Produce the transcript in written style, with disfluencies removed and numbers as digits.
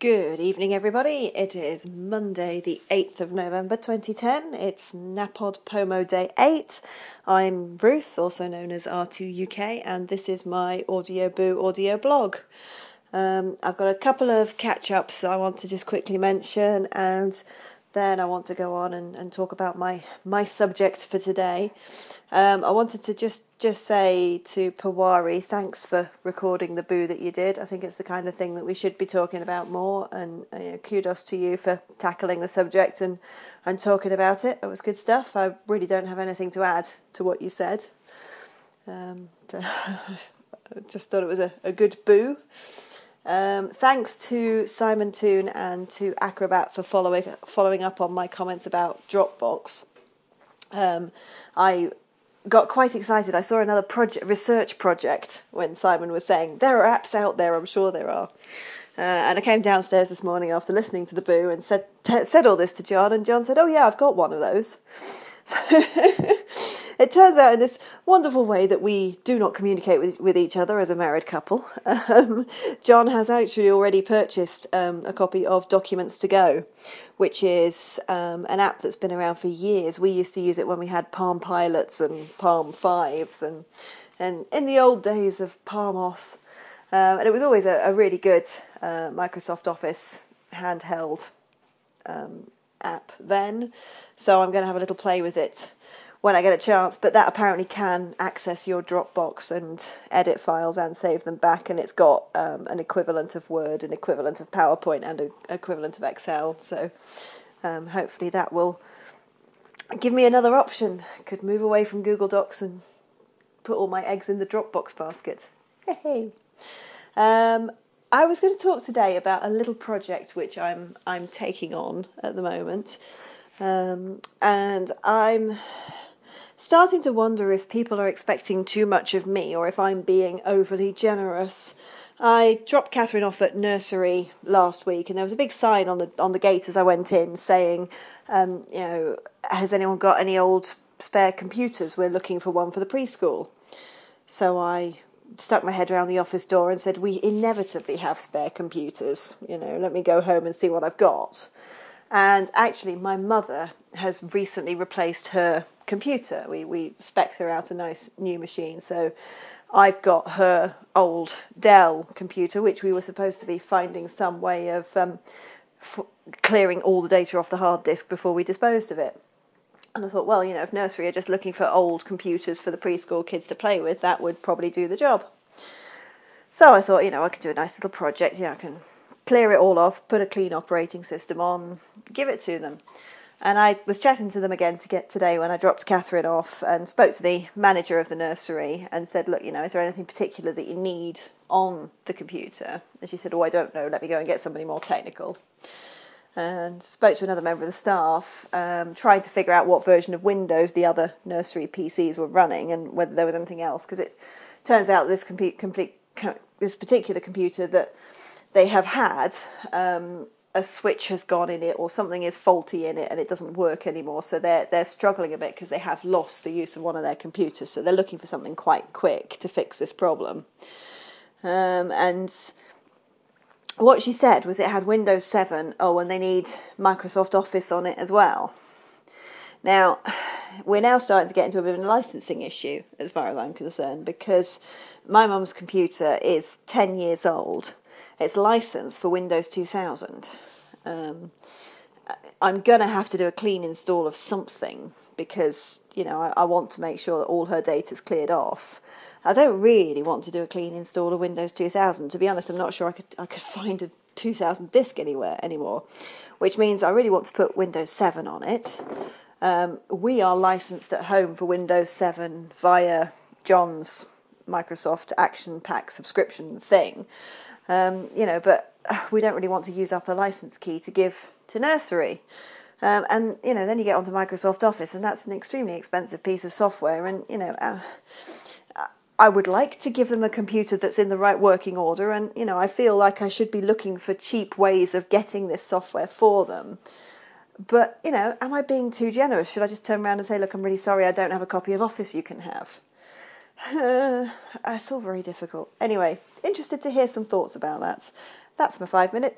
Good evening, everybody. It is Monday, the 8th of November 2010. It's NaPodPoMo Day 8. I'm Ruth, also known as R2UK, and this is my Audioboo audio blog. I've got a couple of catch-ups I want to just quickly mention, and then I want to go on and talk about my subject for today. I wanted to just say to Pawari, thanks for recording the boo that you did. I think it's the kind of thing that we should be talking about more, and kudos to you for tackling the subject and talking about it. It was good stuff. I really don't have anything to add to what you said. I just thought it was a good boo. Thanks to Simon Toon and to Acrobat for following up on my comments about Dropbox. I got quite excited. I saw another research project when Simon was saying, there are apps out there, I'm sure there are. And I came downstairs this morning after listening to the boo and said all this to John, and John said, oh yeah, I've got one of those. So it turns out in this wonderful way that we do not communicate with each other as a married couple. John has actually already purchased a copy of Documents to Go, which is an app that's been around for years. We used to use it when we had Palm Pilots and Palm 5s and in the old days of Palmos. And it was always a really good Microsoft Office handheld app then. So I'm going to have a little play with it when I get a chance. But that apparently can access your Dropbox and edit files and save them back. And it's got an equivalent of Word, an equivalent of PowerPoint, and an equivalent of Excel. So hopefully that will give me another option. I could move away from Google Docs and put all my eggs in the Dropbox basket. Hey. I was going to talk today about a little project which I'm taking on at the moment, and I'm starting to wonder if people are expecting too much of me or if I'm being overly generous. I dropped Catherine off at nursery last week, and there was a big sign on the gate as I went in saying, has anyone got any old spare computers? We're looking for one for the preschool. So I stuck my head around the office door and said, we inevitably have spare computers, let me go home and see what I've got. And actually my mother has recently replaced her computer. We spec'd her out a nice new machine, so I've got her old Dell computer, which we were supposed to be finding some way of clearing all the data off the hard disk before we disposed of it. And I thought, well, if nursery are just looking for old computers for the preschool kids to play with, that would probably do the job. So I thought, I could do a nice little project. I can clear it all off, put a clean operating system on, give it to them. And I was chatting to them again today when I dropped Catherine off and spoke to the manager of the nursery and said, look, is there anything particular that you need on the computer? And she said, oh, I don't know, let me go and get somebody more technical. And spoke to another member of the staff, trying to figure out what version of Windows the other nursery PCs were running and whether there was anything else, because it turns out this particular computer that they have had, a switch has gone in it or something is faulty in it and it doesn't work anymore. So they're struggling a bit because they have lost the use of one of their computers. So they're looking for something quite quick to fix this problem. And what she said was it had Windows 7, and they need Microsoft Office on it as well. Now, we're now starting to get into a bit of a licensing issue, as far as I'm concerned, because my mum's computer is 10 years old. It's licensed for Windows 2000. I'm going to have to do a clean install of something because, I want to make sure that all her data's cleared off. I don't really want to do a clean install of Windows 2000. To be honest, I'm not sure I could find a 2000 disk anymore, which means I really want to put Windows 7 on it. We are licensed at home for Windows 7 via John's Microsoft Action Pack subscription thing, but we don't really want to use up a license key to give to nursery. And then you get onto Microsoft Office, and that's an extremely expensive piece of software, and, I would like to give them a computer that's in the right working order, and, I feel like I should be looking for cheap ways of getting this software for them. But, am I being too generous? Should I just turn around and say, look, I'm really sorry, I don't have a copy of Office you can have? It's all very difficult. Anyway, interested to hear some thoughts about that. That's my 5 minutes.